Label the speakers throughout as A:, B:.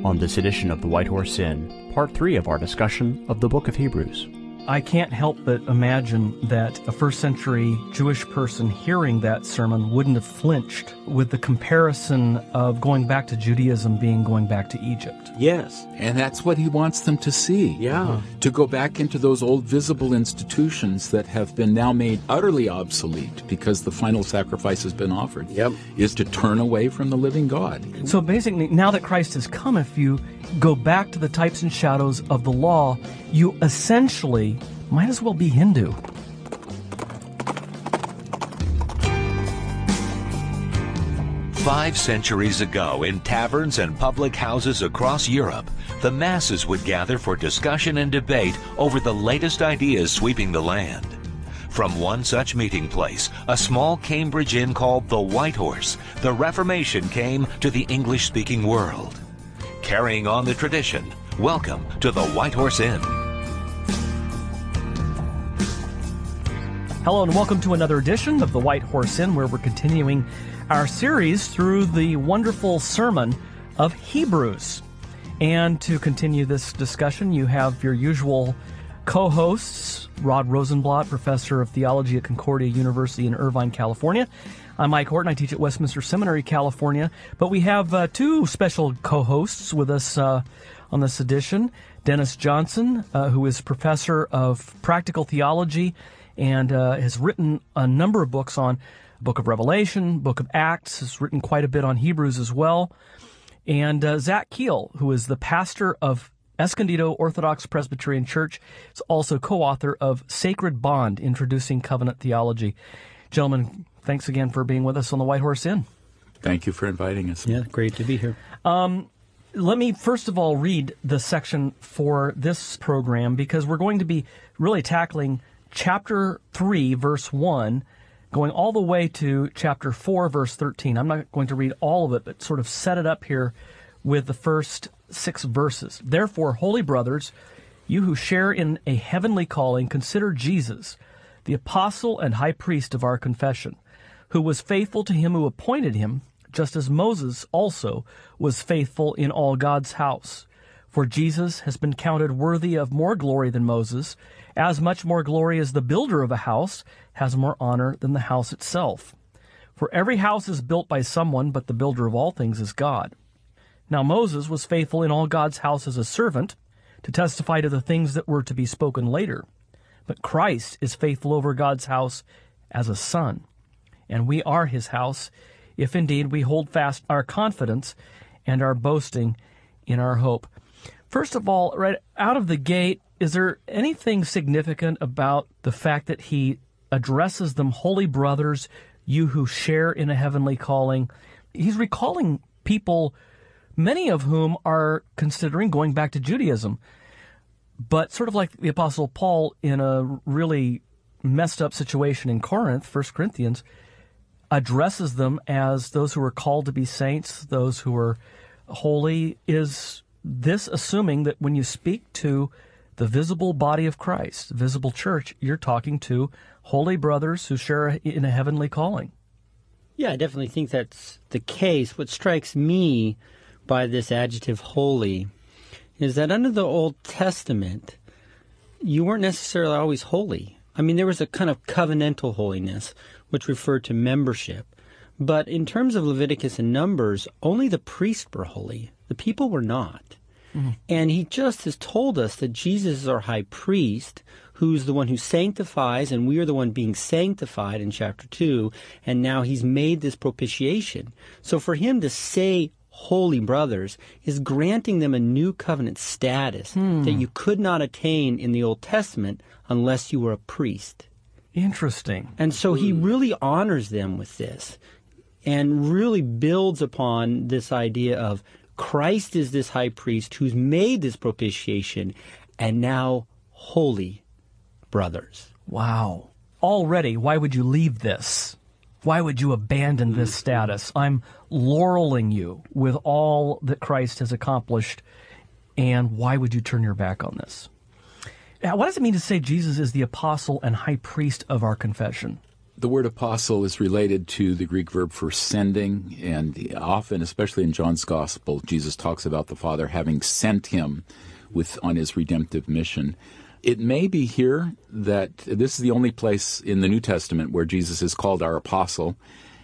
A: on this edition of the White Horse Inn, part 3 of our discussion of the book of Hebrews.
B: I can't help but imagine that a first century Jewish person hearing that sermon wouldn't have flinched with the comparison of going back to Judaism being going back to Egypt.
C: Yes.
D: And that's what he wants them to see.
C: Yeah.
D: To go back into those old visible institutions that have been now made utterly obsolete because the final sacrifice has been offered.
C: Yep.
D: Is to turn away from the living God.
B: So basically, now that Christ has come, if you go back to the types and shadows of the law, you essentially might as well be Hindu.
E: Five centuries ago, in taverns and public houses across Europe, the masses would gather for discussion and debate over the latest ideas sweeping the land. From one such meeting place, a small Cambridge inn called the White Horse, the Reformation came to the English-speaking world. Carrying on the tradition, welcome to the White Horse Inn.
B: Hello and welcome to another edition of the White Horse Inn, where we're continuing our series through the wonderful sermon of Hebrews. And to continue this discussion, you have your usual co-hosts, Rod Rosenblatt, Professor of Theology at Concordia University in Irvine, California. I'm Mike Horton. I teach at Westminster Seminary, California. But we have two special co-hosts with us on this edition. Dennis Johnson, who is Professor of Practical Theology and has written a number of books on Book of Revelation, Book of Acts, has written quite a bit on Hebrews as well. And Zach Keel, who is the pastor of Escondido Orthodox Presbyterian Church, is also co-author of Sacred Bond, Introducing Covenant Theology. Gentlemen, thanks again for being with us on the White Horse Inn.
D: Thank you for inviting us.
C: Yeah, great to be here.
B: Let me first of all read the section for this program, because we're going to be really tackling chapter 3, verse 1, going all the way to chapter 4, verse 13. I'm not going to read all of it, but sort of set it up here with the first 6 verses. Therefore, holy brothers, you who share in a heavenly calling, consider Jesus, the apostle and high priest of our confession, who was faithful to him who appointed him, just as Moses also was faithful in all God's house. For Jesus has been counted worthy of more glory than Moses, as much more glory as the builder of a house has more honor than the house itself. For every house is built by someone, but the builder of all things is God. Now Moses was faithful in all God's house as a servant, to testify to the things that were to be spoken later. But Christ is faithful over God's house as a son. And we are his house, if indeed we hold fast our confidence and our boasting in our hope. First of all, right out of the gate, is there anything significant about the fact that he addresses them, holy brothers, you who share in a heavenly calling? He's recalling people, many of whom are considering going back to Judaism. But sort of like the Apostle Paul in a really messed up situation in Corinth, 1 Corinthians, addresses them as those who are called to be saints, those who are holy. Is this assuming that when you speak to the visible body of Christ, the visible church, you're talking to holy brothers who share in a heavenly calling?
C: Yeah, I definitely think that's the case. What strikes me by this adjective holy is that under the Old Testament, you weren't necessarily always holy. I mean, there was a kind of covenantal holiness, which referred to membership. But in terms of Leviticus and Numbers, only the priests were holy. The people were not. Mm-hmm. And he just has told us that Jesus is our high priest, who's the one who sanctifies, and we are the one being sanctified in chapter 2, and now he's made this propitiation. So for him to say holy brothers is granting them a new covenant status that you could not attain in the Old Testament unless you were a priest.
B: Interesting.
C: And so he really honors them with this and really builds upon this idea of Christ is this high priest who's made this propitiation, and now holy brothers.
B: Wow. Already, why would you leave this? Why would you abandon this status? I'm laureling you with all that Christ has accomplished, and why would you turn your back on this? Now, what does it mean to say Jesus is the apostle and high priest of our confession?
D: The word apostle is related to the Greek verb for sending, and often, especially in John's Gospel, Jesus talks about the Father having sent him on his redemptive mission. It may be here that this is the only place in the New Testament where Jesus is called our apostle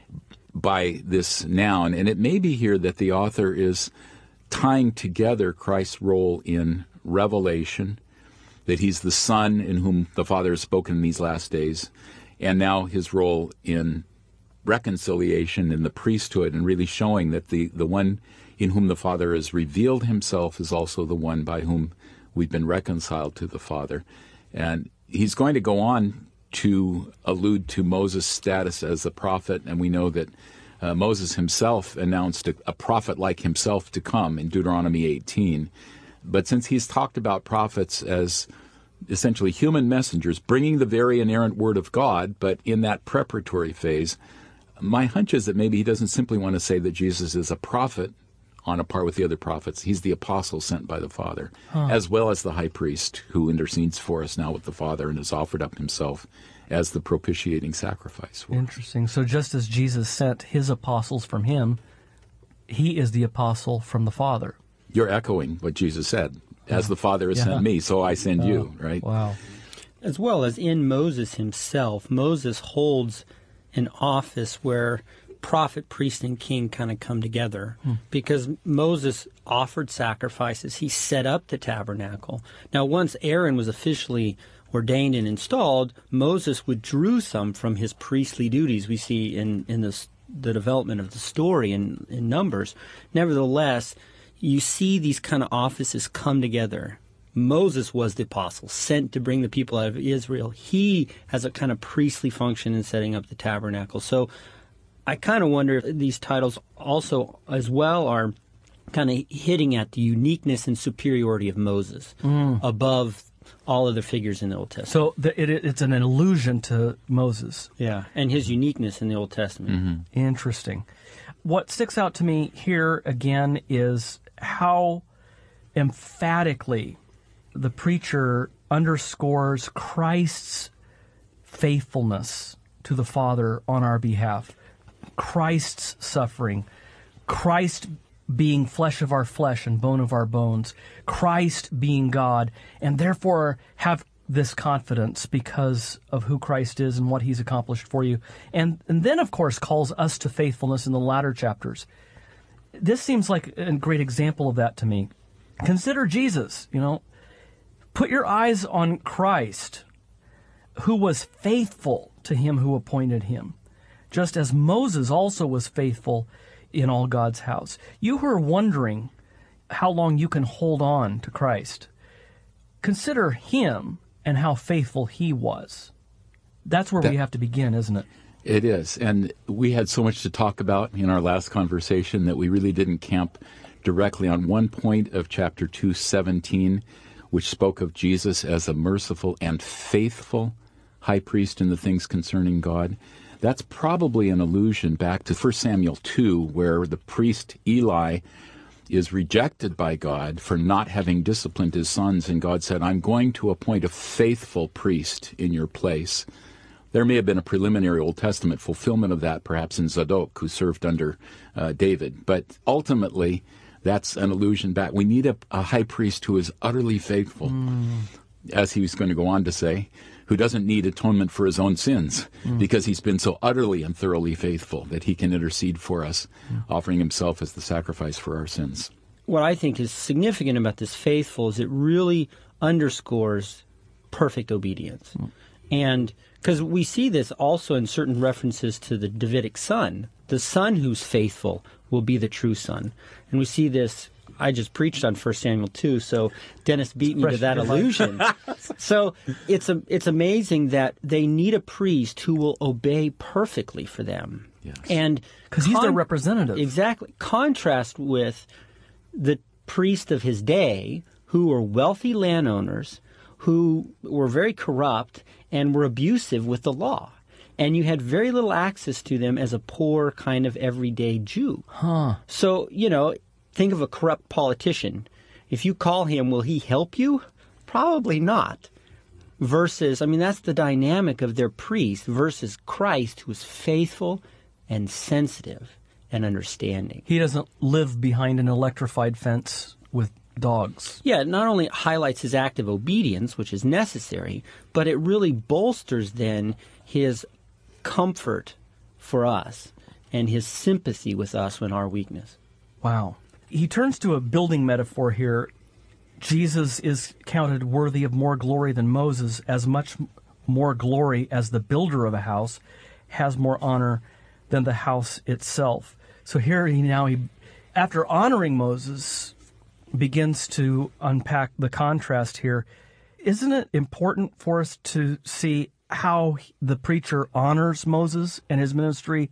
D: by this noun, and it may be here that the author is tying together Christ's role in revelation, that he's the Son in whom the Father has spoken in these last days, and now his role in reconciliation in the priesthood, and really showing that the one in whom the Father has revealed himself is also the one by whom we've been reconciled to the Father. And he's going to go on to allude to Moses' status as a prophet, and we know that Moses himself announced a prophet like himself to come in Deuteronomy 18. But since he's talked about prophets as essentially human messengers, bringing the very inerrant word of God, but in that preparatory phase, my hunch is that maybe he doesn't simply want to say that Jesus is a prophet on a par with the other prophets. He's the apostle sent by the Father, as well as the high priest who intercedes for us now with the Father and has offered up himself as the propitiating sacrifice.
B: Interesting. So just as Jesus sent his apostles from him, he is the apostle from the Father. You're
D: echoing what Jesus said. As the Father has sent me, so I send you, right?
B: Wow.
C: As well as in Moses himself, Moses holds an office where prophet, priest, and king kind of come together, because Moses offered sacrifices. He set up the tabernacle. Now, once Aaron was officially ordained and installed, Moses withdrew some from his priestly duties. We see in the development of the story in Numbers. Nevertheless, you see these kind of offices come together. Moses was the apostle, sent to bring the people out of Israel. He has a kind of priestly function in setting up the tabernacle. So I kind of wonder if these titles also, as well, are kind of hitting at the uniqueness and superiority of Moses above all other figures in the Old Testament.
B: So it's an allusion to Moses.
C: Yeah, and his uniqueness in the Old Testament.
B: Interesting. What sticks out to me here, again, is how emphatically the preacher underscores Christ's faithfulness to the Father on our behalf, Christ's suffering, Christ being flesh of our flesh and bone of our bones, Christ being God, and therefore have this confidence because of who Christ is and what he's accomplished for you. And then, of course, calls us to faithfulness in the latter chapters. This seems like a great example of that to me. Consider Jesus, Put your eyes on Christ, who was faithful to him who appointed him, just as Moses also was faithful in all God's house. You who are wondering how long you can hold on to Christ, consider him and how faithful he was. That's where we have to begin, isn't it?
D: It is. And we had so much to talk about in our last conversation that we really didn't camp directly on one point of chapter 2:17, which spoke of Jesus as a merciful and faithful high priest in the things concerning God. That's probably an allusion back to 1 Samuel 2, where the priest Eli is rejected by God for not having disciplined his sons, and God said, I'm going to appoint a faithful priest in your place. There may have been a preliminary Old Testament fulfillment of that, perhaps in Zadok, who served under David. But ultimately, that's an allusion back. We need a high priest who is utterly faithful, as he was going to go on to say, who doesn't need atonement for his own sins, because he's been so utterly and thoroughly faithful that he can intercede for us, offering himself as the sacrifice for our sins.
C: What I think is significant about this faithful is it really underscores perfect obedience. And because we see this also in certain references to the Davidic son. The son who's faithful will be the true son. And we see this, I just preached on 1 Samuel 2, so Dennis beat me to that allusion. So it's amazing that they need a priest who will obey perfectly for them.
D: Yes.
C: And
B: because he's their representative.
C: Exactly. Contrast with the priest of his day, who were wealthy landowners, who were very corrupt and were abusive with the law. And you had very little access to them as a poor kind of everyday Jew. So, think of a corrupt politician. If you call him, will he help you? Probably not. versus, that's the dynamic of their priest versus Christ, who is faithful and sensitive and understanding.
B: He doesn't live behind an electrified fence with dogs.
C: Yeah, it not only highlights his act of obedience, which is necessary, but it really bolsters then his comfort for us and his sympathy with us in our weakness.
B: Wow. He turns to a building metaphor here. Jesus is counted worthy of more glory than Moses, as much more glory as the builder of a house has more honor than the house itself. So here he after honoring Moses, begins to unpack the contrast here. Isn't it important for us to see how the preacher honors Moses and his ministry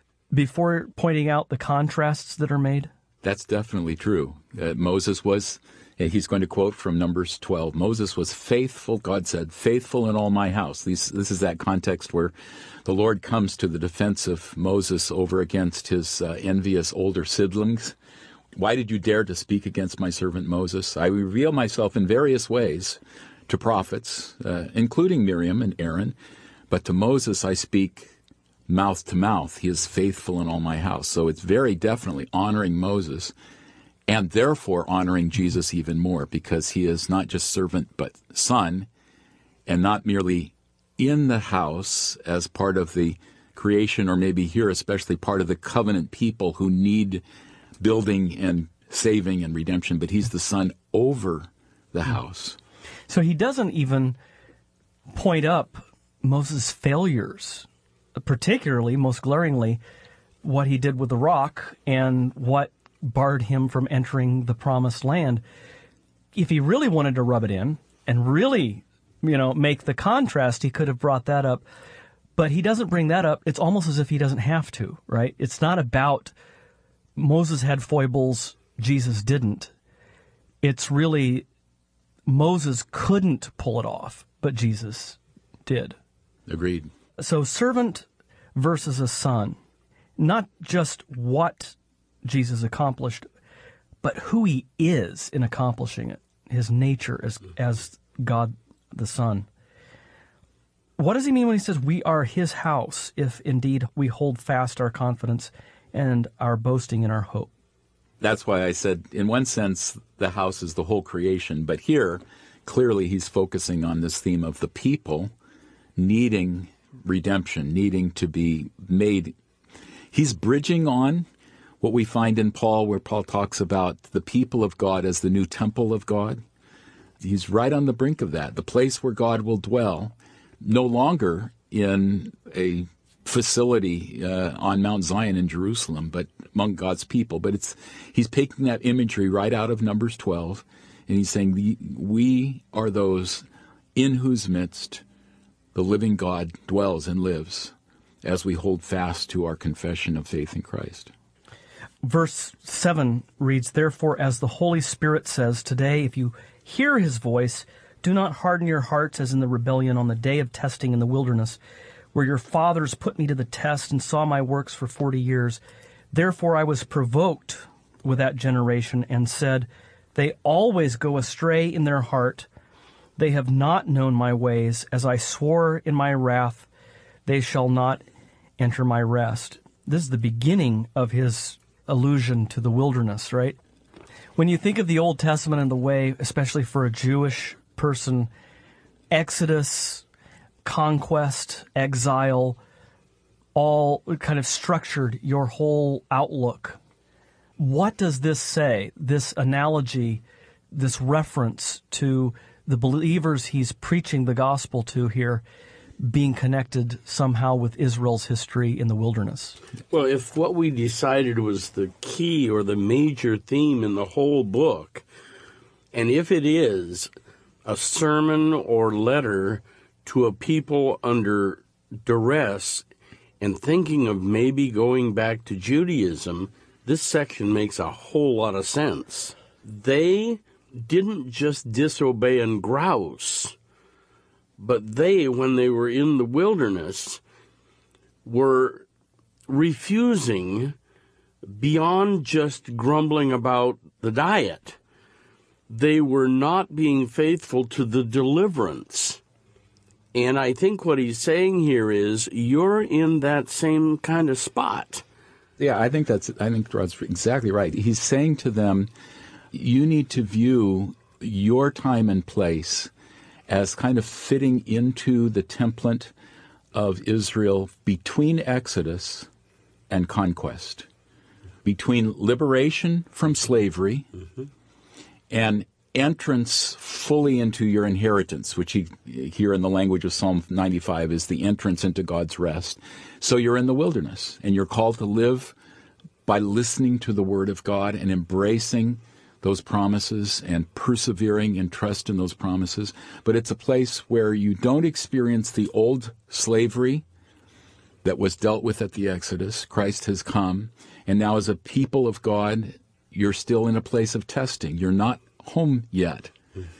B: before pointing out the contrasts that are made?
D: That's definitely true. Moses was, he's going to quote from Numbers 12, Moses was faithful, God said, faithful in all my house. This is that context where the Lord comes to the defense of Moses over against his envious older siblings. Why did you dare to speak against my servant Moses? I reveal myself in various ways to prophets, including Miriam and Aaron, but to Moses I speak mouth to mouth. He is faithful in all my house. So it's very definitely honoring Moses and therefore honoring Jesus even more, because he is not just servant but son, and not merely in the house as part of the creation, or maybe here especially part of the covenant people who need building and saving and redemption, but he's the son over the house.
B: So he doesn't even point up Moses' failures, particularly, most glaringly, what he did with the rock and what barred him from entering the promised land. If he really wanted to rub it in and really, make the contrast, he could have brought that up. But he doesn't bring that up. It's almost as if he doesn't have to, right? It's not about Moses had foibles, Jesus didn't. It's really Moses couldn't pull it off, but Jesus did.
D: Agreed.
B: So servant versus a son, not just what Jesus accomplished, but who he is in accomplishing it, his nature as God the Son. What does he mean when he says we are his house, if indeed we hold fast our confidence and our boasting in our hope?
D: That's why I said, in one sense, the house is the whole creation. But here, clearly, he's focusing on this theme of the people needing redemption, needing to be made. He's bridging on what we find in Paul, where Paul talks about the people of God as the new temple of God. He's right on the brink of that, the place where God will dwell, no longer in a facility on Mount Zion in Jerusalem, but among God's people. But he's taking that imagery right out of Numbers 12, and he's saying we are those in whose midst the living God dwells and lives as we hold fast to our confession of faith in Christ.
B: Verse 7 reads, "Therefore, as the Holy Spirit says, today, if you hear his voice, do not harden your hearts as in the rebellion on the day of testing in the wilderness, where your fathers put me to the test and saw my works for 40 years. Therefore I was provoked with that generation and said, they always go astray in their heart. They have not known my ways. As I swore in my wrath, they shall not enter my rest." This is the beginning of his allusion to the wilderness, right? When you think of the Old Testament and the way, especially for a Jewish person, Exodus, conquest, exile, all kind of structured your whole outlook. What does this say, this analogy, this reference to the believers he's preaching the gospel to here being connected somehow with Israel's history in the wilderness?
F: Well, if what we decided was the key or the major theme in the whole book, and if it is a sermon or letter to a people under duress and thinking of maybe going back to Judaism, this section makes a whole lot of sense. They didn't just disobey and grouse, but they, when they were in the wilderness, were refusing beyond just grumbling about the diet. They were not being faithful to the deliverance. And I think what he's saying here is you're in that same kind of spot.
D: Yeah, I think Rod's exactly right. He's saying to them, you need to view your time and place as kind of fitting into the template of Israel between Exodus and conquest, between liberation from slavery and entrance fully into your inheritance, which here in the language of Psalm 95 is the entrance into God's rest. So you're in the wilderness, and you're called to live by listening to the Word of God and embracing those promises and persevering in trust in those promises. But it's a place where you don't experience the old slavery that was dealt with at the Exodus. Christ has come, and now as a people of God, you're still in a place of testing. You're not home yet,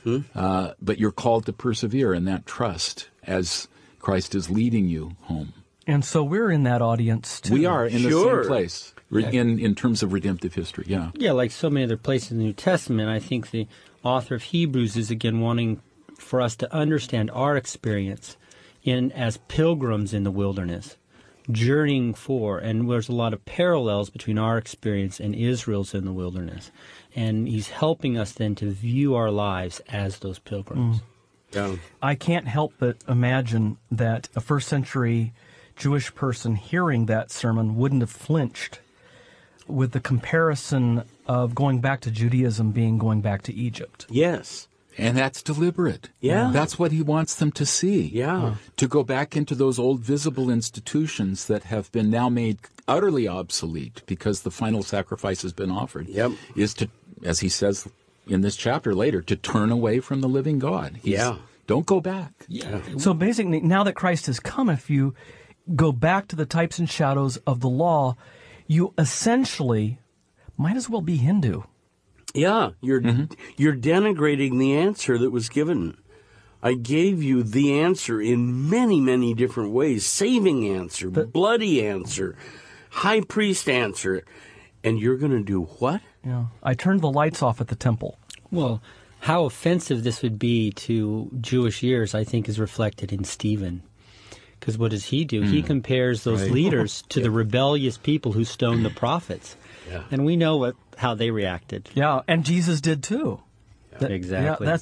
D: but you're called to persevere in that trust as Christ is leading you home.
B: And so we're in that audience, too.
D: We are in the same place in terms of redemptive history, yeah.
C: Yeah, like so many other places in the New Testament, I think the author of Hebrews is again wanting for us to understand our experience as pilgrims in the wilderness, journeying for, and there's a lot of parallels between our experience and Israel's in the wilderness. And he's helping us then to view our lives as those pilgrims.
F: Yeah.
B: I can't help but imagine that a first century Jewish person hearing that sermon wouldn't have flinched with the comparison of going back to Judaism being going back to Egypt.
F: Yes.
D: And that's deliberate.
F: Yeah.
D: That's what he wants them to see.
F: Yeah.
D: To go back into those old visible institutions that have been now made utterly obsolete because the final sacrifice has been offered.
F: Yep.
D: Is to, as he says in this chapter later, to turn away from the living God. Don't go back.
C: Yeah.
B: So basically, now that Christ has come, if you go back to the types and shadows of the law, you essentially might as well be Hindu.
F: Yeah, you're denigrating the answer that was given. I gave you the answer in many, many different ways. Saving answer, bloody answer, high priest answer. And you're going to do what?
B: Yeah. I turned the lights off at the temple.
C: Well, how offensive this would be to Jewish ears, I think, is reflected in Stephen. Because what does he do? He compares those leaders to the rebellious people who stoned the prophets.
F: Yeah.
C: And we know how they reacted.
B: Yeah, and Jesus did too.
C: Exactly.
B: Yeah,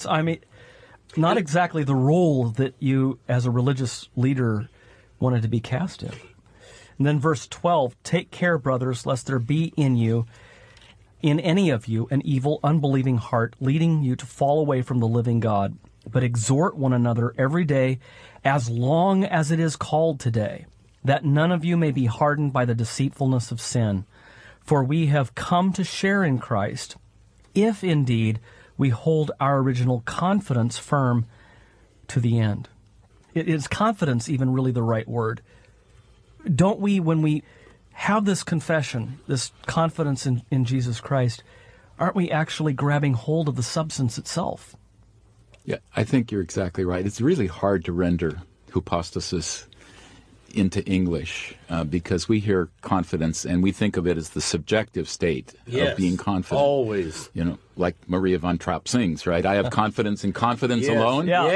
B: not exactly the role that you, as a religious leader, wanted to be cast in. And then verse 12, take care, brothers, lest there be in any of you, an evil, unbelieving heart, leading you to fall away from the living God. But exhort one another every day, as long as it is called today, that none of you may be hardened by the deceitfulness of sin. For we have come to share in Christ, if indeed we hold our original confidence firm to the end. Is confidence even really the right word? Don't we, when we have this confession, this confidence in Jesus Christ, aren't we actually grabbing hold of the substance itself?
D: Yeah, I think you're exactly right. It's really hard to render hypostasis into English because we hear confidence and we think of it as the subjective state of being confident.
F: Always.
D: You know, like Maria von Trapp sings, right? I have confidence in confidence alone.
B: Yeah.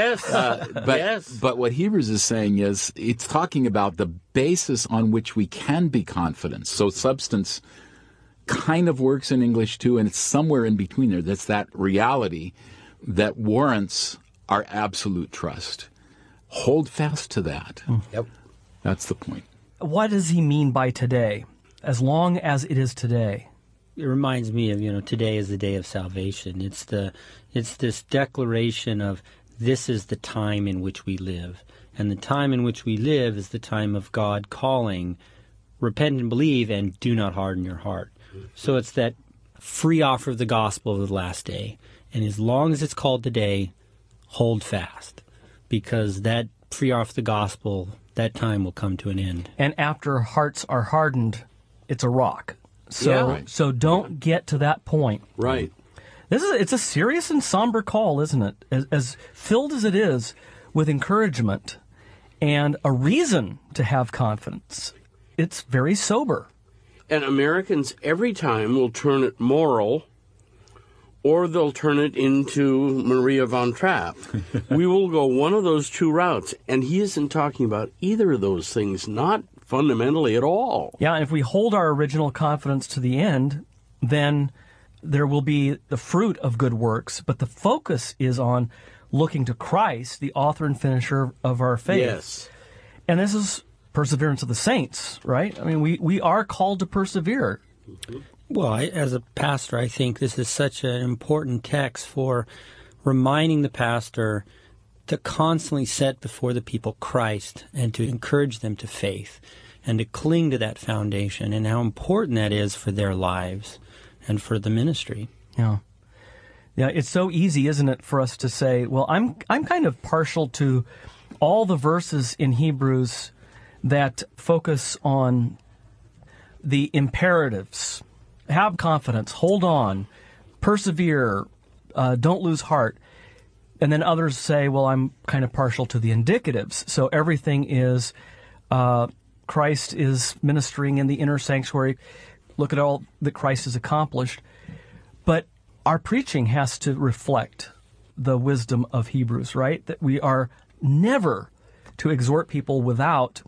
F: Yes.
D: But what Hebrews is saying is it's talking about the basis on which we can be confident. So substance kind of works in English too, and it's somewhere in between there. That's that reality that warrants our absolute trust. Hold fast to that.
F: Yep.
D: That's the point.
B: What does he mean by today? As long as it is today.
C: It reminds me of, today is the day of salvation. It's this declaration of this is the time in which we live. And the time in which we live is the time of God calling, repent and believe, and do not harden your heart. So it's that free offer of the gospel of the last day. And as long as it's called today, hold fast. Because that free offer of the gospel, that time will come to an end.
B: And after hearts are hardened, it's a rock. So don't get to that point.
F: Right.
B: It's a serious and somber call, isn't it? As filled as it is with encouragement and a reason to have confidence, it's very sober.
F: And Americans every time will turn it moral or they'll turn it into Maria von Trapp. We will go one of those two routes, and he isn't talking about either of those things, not fundamentally at all.
B: Yeah, and if we hold our original confidence to the end, then there will be the fruit of good works, but the focus is on looking to Christ, the author and finisher of our faith.
F: Yes.
B: And this is perseverance of the saints, right? I mean, we are called to persevere.
C: Well, as a pastor, I think this is such an important text for reminding the pastor to constantly set before the people Christ and to encourage them to faith and to cling to that foundation and how important that is for their lives and for the ministry.
B: Yeah. Yeah, it's so easy, isn't it, for us to say, well, I'm kind of partial to all the verses in Hebrews that focus on the imperatives. Have confidence, hold on, persevere, don't lose heart. And then others say, well, I'm kind of partial to the indicatives. So everything is Christ is ministering in the inner sanctuary. Look at all that Christ has accomplished. But our preaching has to reflect the wisdom of Hebrews, right? That we are never to exhort people without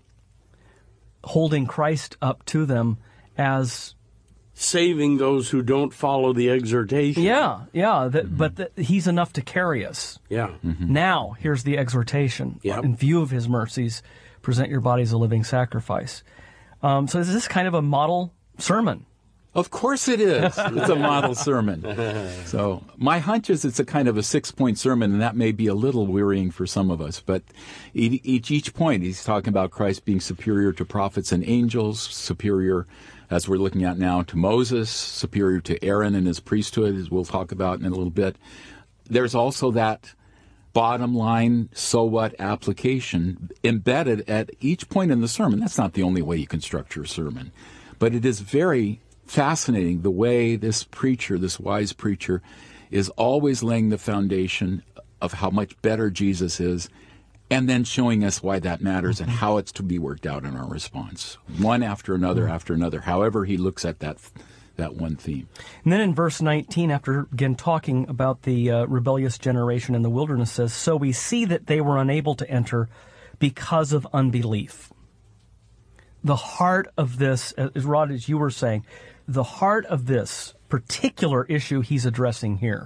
B: holding Christ up to them as
F: saving those who don't follow the exhortation.
B: Yeah. But he's enough to carry us.
F: Yeah.
B: Now, here's the exhortation.
F: Yep.
B: In view of his mercies, present your bodies a living sacrifice. So is this kind of a model sermon?
D: Of course it is. It's a model sermon. So my hunch is it's a kind of a 6-point sermon, and that may be a little wearying for some of us. But each point, he's talking about Christ being superior to prophets and angels, superior, as we're looking at now, to Moses, superior to Aaron and his priesthood, as we'll talk about in a little bit. There's also that bottom line, so what application embedded at each point in the sermon. That's not the only way you can structure a sermon. But it is very fascinating the way this preacher, this wise preacher, is always laying the foundation of how much better Jesus is, and then showing us why that matters and how it's to be worked out in our response, one after another, however he looks at that one theme.
B: And then in verse 19, after again talking about the rebellious generation in the wilderness, says, so we see that they were unable to enter because of unbelief. The heart of this, Rod, as you were saying, the heart of this particular issue he's addressing here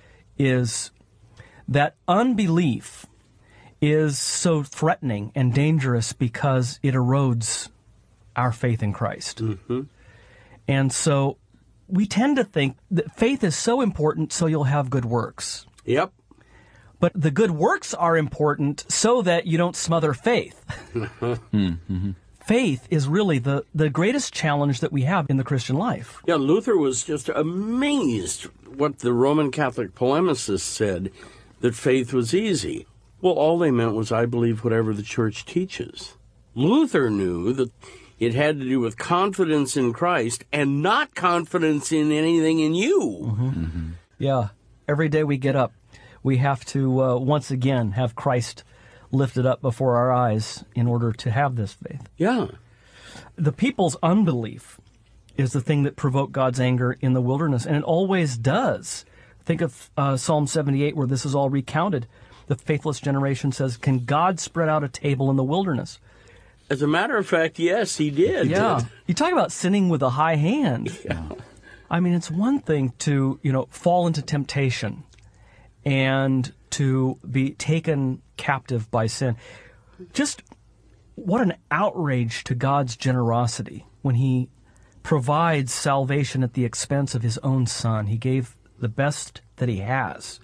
B: is that unbelief is so threatening and dangerous because it erodes our faith in Christ. Mm-hmm. And so we tend to think that faith is so important so you'll have good works.
F: Yep.
B: But the good works are important so that you don't smother faith. Mm-hmm. Faith is really the greatest challenge that we have in the Christian life.
F: Yeah, Luther was just amazed what the Roman Catholic polemicists said, that faith was easy. Well, all they meant was, I believe whatever the church teaches. Luther knew that it had to do with confidence in Christ and not confidence in anything in you.
B: Mm-hmm. Mm-hmm. Yeah, every day we get up, we have to once again have Christ lifted up before our eyes in order to have this faith.
F: Yeah.
B: The people's unbelief is the thing that provoked God's anger in the wilderness, and it always does. Think of Psalm 78, where this is all recounted. The faithless generation says, can God spread out a table in the wilderness?
F: As a matter of fact, yes, he did.
B: Yeah. You talk about sinning with a high hand. Yeah. I mean, it's one thing to, fall into temptation and to be taken captive by sin. Just what an outrage to God's generosity when he provides salvation at the expense of his own son. He gave the best that he has.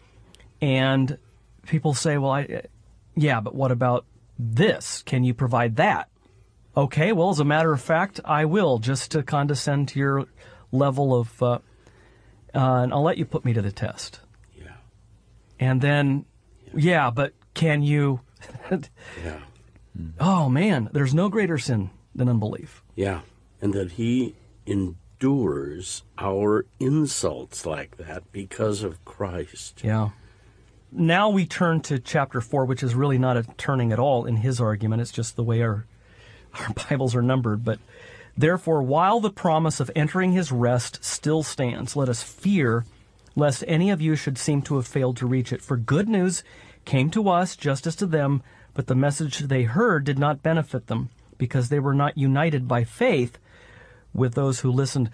B: And people say, well, but what about this? Can you provide that? Okay, well, as a matter of fact, I will, just to condescend to your level of, and I'll let you put me to the test.
F: Yeah.
B: And then, but can you?
F: Yeah.
B: Oh, man, there's no greater sin than unbelief.
F: Yeah, and that he endures our insults like that because of Christ.
B: Yeah. Now we turn to chapter 4, which is really not a turning at all in his argument. It's just the way our Bibles are numbered. But therefore, while the promise of entering his rest still stands, let us fear lest any of you should seem to have failed to reach it. For good news came to us just as to them, but the message they heard did not benefit them, because they were not united by faith with those who listened.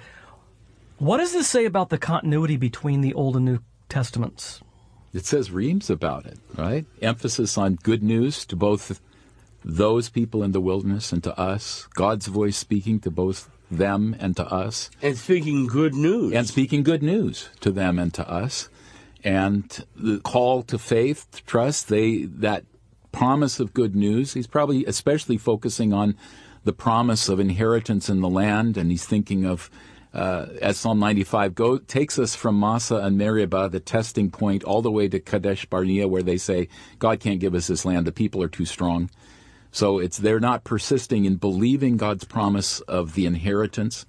B: What does this say about the continuity between the Old and New Testaments?
D: It says reams about it, right? Emphasis on good news to both those people in the wilderness and to us. God's voice speaking to both them and to us.
F: And speaking good news.
D: And speaking good news to them and to us. And the call to faith, to trust, that promise of good news. He's probably especially focusing on the promise of inheritance in the land, and he's thinking of, as Psalm 95 takes us from Massa and Meribah, the testing point, all the way to Kadesh Barnea, where they say, God can't give us this land, the people are too strong. So they're not persisting in believing God's promise of the inheritance,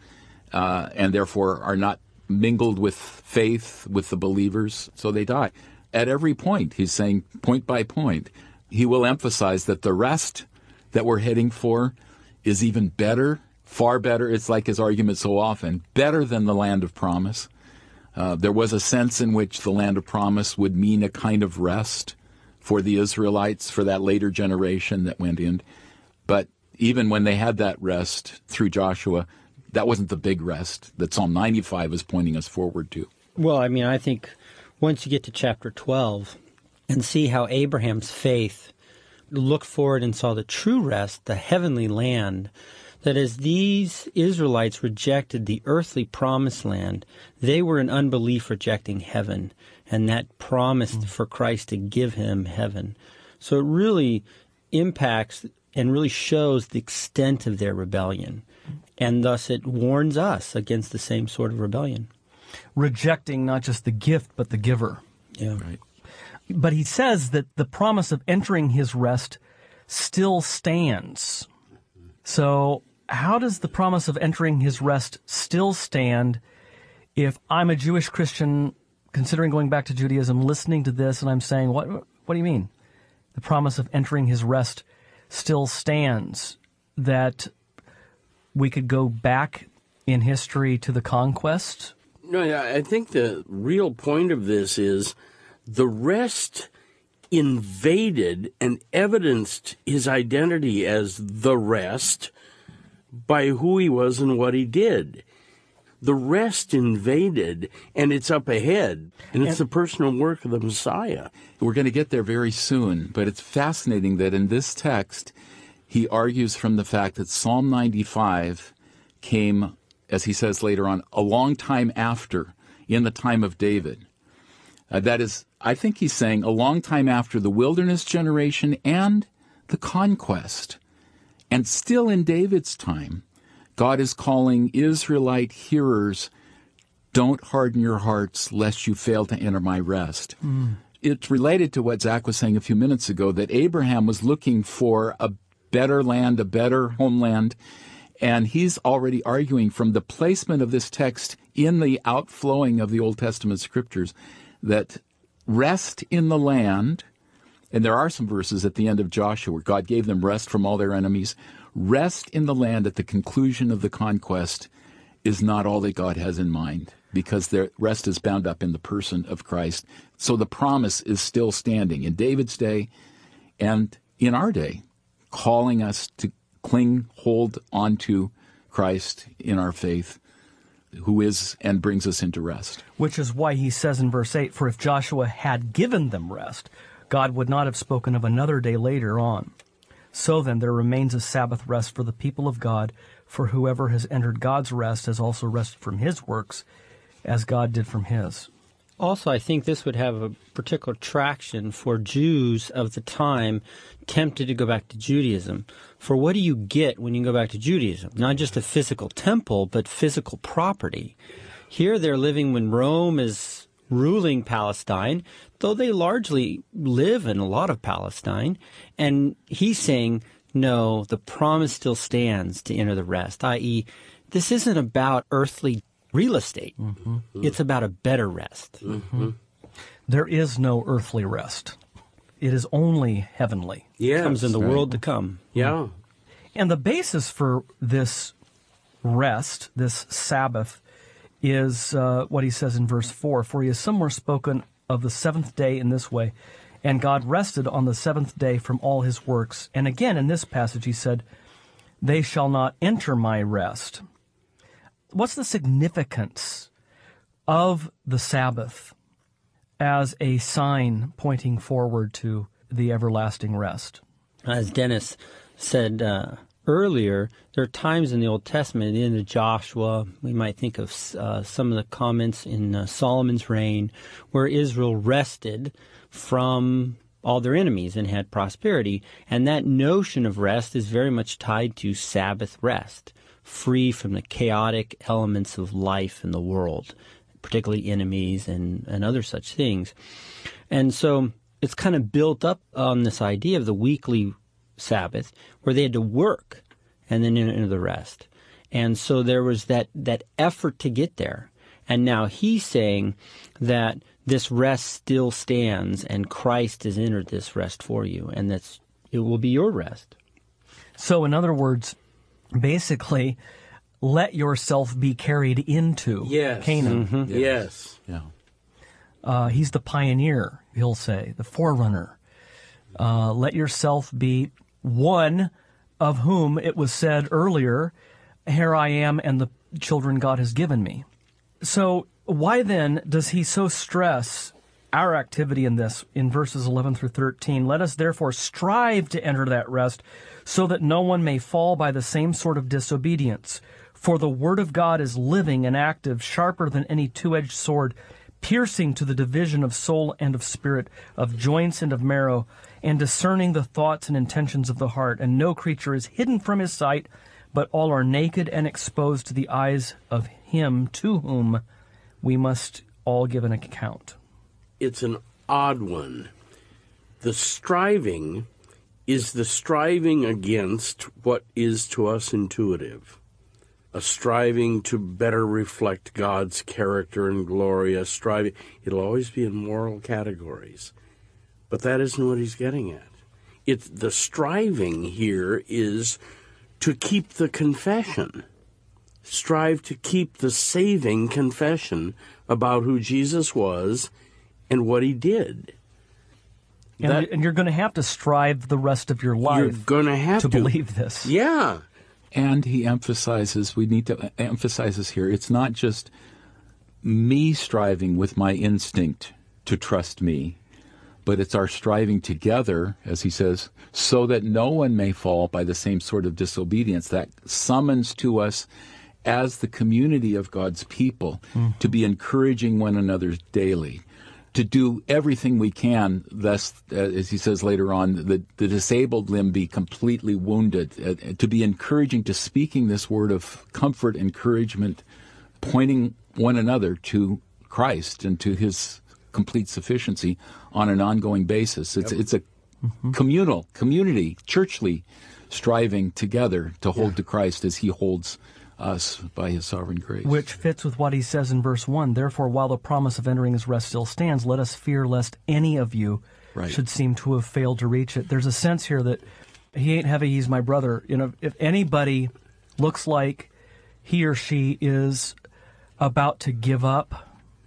D: and therefore are not mingled with faith with the believers, so they die. At every point, he's saying, point by point, he will emphasize that the rest that we're heading for is even better, far better. It's like his argument so often, better than the land of promise. There was a sense in which the land of promise would mean a kind of rest for the Israelites, for that later generation that went in. But even when they had that rest through Joshua, that wasn't the big rest that Psalm 95 is pointing us forward to.
C: Well, I mean, I think once you get to chapter 12 and see how Abraham's faith looked forward and saw the true rest, the heavenly land, that as these Israelites rejected the earthly promised land, they were in unbelief rejecting heaven, and that promised for Christ to give him heaven. So it really impacts and really shows the extent of their rebellion, and thus it warns us against the same sort of rebellion.
B: Rejecting not just the gift, but the giver.
C: Yeah.
D: Right.
B: But he says that the promise of entering his rest still stands. So how does the promise of entering his rest still stand if I'm a Jewish Christian considering going back to Judaism, listening to this, and I'm saying, what do you mean? The promise of entering his rest still stands, that we could go back in history to the conquest?
F: No, I think the real point of this is the rest invaded and evidenced his identity as the rest by who he was and what he did. The rest invaded, and it's up ahead, and it's the personal work of the Messiah.
D: We're going to get there very soon, but it's fascinating that in this text, he argues from the fact that Psalm 95 came, as he says later on, a long time after, in the time of David. That is, I think he's saying a long time after the wilderness generation and the conquest. And still in David's time, God is calling Israelite hearers, don't harden your hearts lest you fail to enter my rest. It's related to what Zach was saying a few minutes ago, that Abraham was looking for a better land, a better homeland, and he's already arguing from the placement of this text in the outflowing of the Old Testament scriptures that rest in the land, and there are some verses at the end of Joshua where God gave them rest from all their enemies. Rest in the land at the conclusion of the conquest is not all that God has in mind, because their rest is bound up in the person of Christ. So the promise is still standing in David's day and in our day, calling us to hold onto Christ in our faith, who is and brings us into rest.
B: Which is why he says in verse 8, for if Joshua had given them rest, God would not have spoken of another day later on. So then there remains a Sabbath rest for the people of God, for whoever has entered God's rest has also rested from his works, as God did from his.
C: Also, I think this would have a particular traction for Jews of the time tempted to go back to Judaism. For what do you get when you go back to Judaism? Not just a physical temple, but physical property. Here they're living when Rome is ruling Palestine, though they largely live in a lot of Palestine. And he's saying, no, the promise still stands to enter the rest, i.e., this isn't about earthly real estate. Mm-hmm. It's about a better rest.
B: Mm-hmm. There is no earthly rest. It is only heavenly.
F: Yes,
C: it comes in the world to come.
F: Yeah.
B: And the basis for this rest, this Sabbath, is what he says in verse 4. For he has somewhere spoken of the seventh day in this way, and God rested on the seventh day from all his works. And again, in this passage, he said, they shall not enter my rest. What's the significance of the Sabbath as a sign pointing forward to the everlasting rest?
C: As Dennis said earlier, there are times in the Old Testament, at the end of Joshua, we might think of some of the comments in Solomon's reign, where Israel rested from all their enemies and had prosperity. And that notion of rest is very much tied to Sabbath rest, free from the chaotic elements of life in the world, particularly enemies and other such things. And so it's kind of built up on this idea of the weekly Sabbath, where they had to work and then into the rest. And so there was that effort to get there. And now he's saying that this rest still stands, and Christ has entered this rest for you, and it will be your rest.
B: So in other words, basically, let yourself be carried into Canaan.
F: Mm-hmm. Yes.
D: Yeah.
B: He's the pioneer, he'll say, the forerunner. Let yourself be one of whom it was said earlier, here I am and the children God has given me. So why then does he so stress our activity in this in verses 11 through 13? Let us therefore strive to enter that rest so that no one may fall by the same sort of disobedience. For the word of God is living and active, sharper than any two-edged sword, piercing to the division of soul and of spirit, of joints and of marrow, and discerning the thoughts and intentions of the heart. And no creature is hidden from his sight, but all are naked and exposed to the eyes of him to whom we must all give an account.
F: It's an odd one. The striving is the striving against what is to us intuitive. A striving to better reflect God's character and glory, a striving. It'll always be in moral categories. But that isn't what he's getting at. It's the striving here is to keep the confession. Strive to keep the saving confession about who Jesus was and what he did.
B: And you're going to have to strive the rest of your life.
F: You're going to have to
B: believe this.
F: Yeah.
D: And he emphasizes, we need to emphasize this here, it's not just me striving with my instinct to trust me, but it's our striving together, as he says, so that no one may fall by the same sort of disobedience. That summons to us as the community of God's people to be encouraging one another daily, to do everything we can, lest, as he says later on, the disabled limb be completely wounded, to be encouraging, to speaking this word of comfort, encouragement, pointing one another to Christ and to his complete sufficiency on an ongoing basis. It's a communal, community, churchly striving together to hold to Christ as he holds us by his sovereign grace.
B: Which fits with what he says in verse 1. Therefore, while the promise of entering his rest still stands, let us fear lest any of you should seem to have failed to reach it. There's a sense here that he ain't heavy, he's my brother. You know, if anybody looks like he or she is about to give up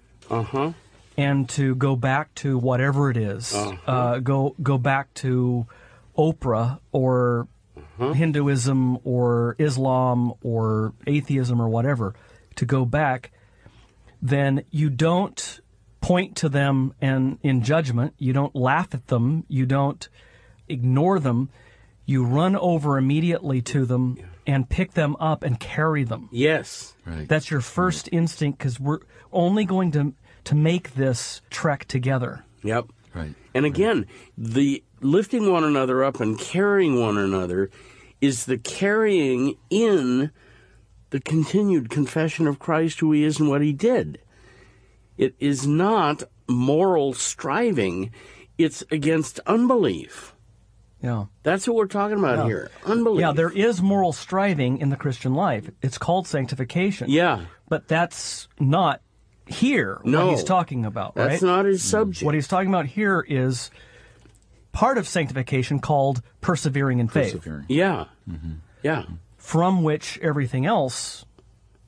B: and to go back to whatever it is, go back to Oprah or Hinduism or Islam or atheism or whatever, to go back, then you don't point to them and in judgment, you don't laugh at them, you don't ignore them, you run over immediately to them and pick them up and carry them.
F: Yes.
D: Right.
B: That's your first instinct, because we're only going to make this trek together.
F: Yep.
D: Right.
F: And again, the lifting one another up and carrying one another is the carrying in the continued confession of Christ, who he is and what he did. It is not moral striving. It's against unbelief.
B: Yeah.
F: That's what we're talking about here. Unbelief.
B: Yeah, there is moral striving in the Christian life. It's called sanctification.
F: Yeah.
B: But that's not here what he's talking about, right?
F: That's not his subject.
B: What he's talking about here is part of sanctification called persevering in faith,
F: Yeah. Yeah.
B: from which everything else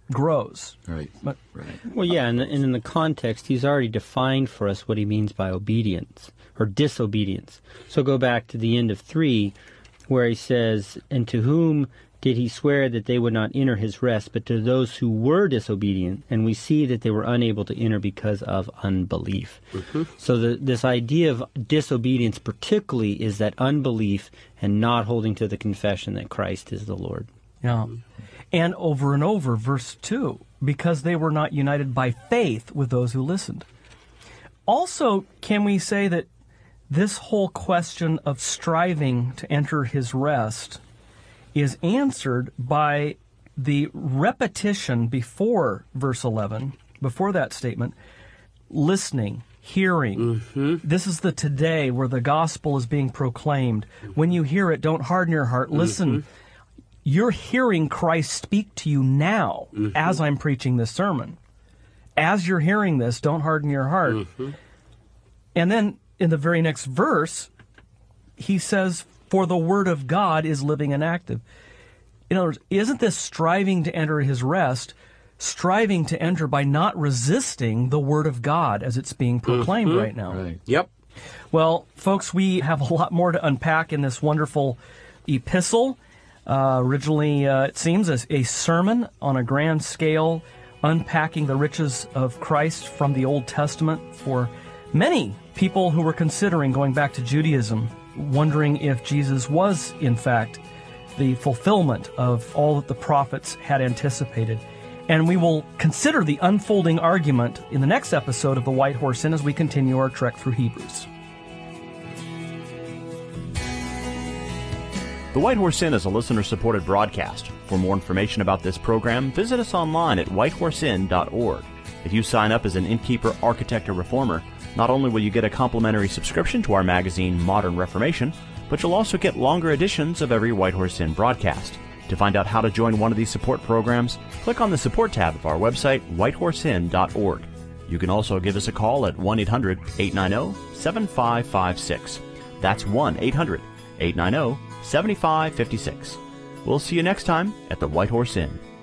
B: grows.
D: Right.
B: But,
C: Well, yeah, and in the context, he's already defined for us what he means by obedience or disobedience. So go back to the end of 3, where he says, "And to whom did he swear that they would not enter his rest, but to those who were disobedient?" And we see that they were unable to enter because of unbelief. So this idea of disobedience particularly is that unbelief and not holding to the confession that Christ is the Lord.
B: yeah. And over, verse 2, because they were not united by faith with those who listened. Also, can we say that this whole question of striving to enter his rest is answered by the repetition before verse 11, before that statement, listening, hearing. This is the today where the gospel is being proclaimed. When you hear it, don't harden your heart. Listen, you're hearing Christ speak to you now as I'm preaching this sermon. As you're hearing this, don't harden your heart. And then in the very next verse, he says, for the word of God is living and active. In other words, isn't this striving to enter his rest, striving to enter by not resisting the word of God as it's being proclaimed right now?
D: Right.
F: Yep.
B: Well, folks, we have a lot more to unpack in this wonderful epistle. Originally, it seems, a sermon on a grand scale, unpacking the riches of Christ from the Old Testament for many people who were considering going back to Judaism, wondering if Jesus was, in fact, the fulfillment of all that the prophets had anticipated. And we will consider the unfolding argument in the next episode of The White Horse Inn as we continue our trek through Hebrews.
A: The White Horse Inn is a listener-supported broadcast. For more information about this program, visit us online at whitehorseinn.org. If you sign up as an innkeeper, architect, or reformer, not only will you get a complimentary subscription to our magazine, Modern Reformation, but you'll also get longer editions of every White Horse Inn broadcast. To find out how to join one of these support programs, click on the Support tab of our website, whitehorseinn.org. You can also give us a call at 1-800-890-7556. That's 1-800-890-7556. We'll see you next time at the White Horse Inn.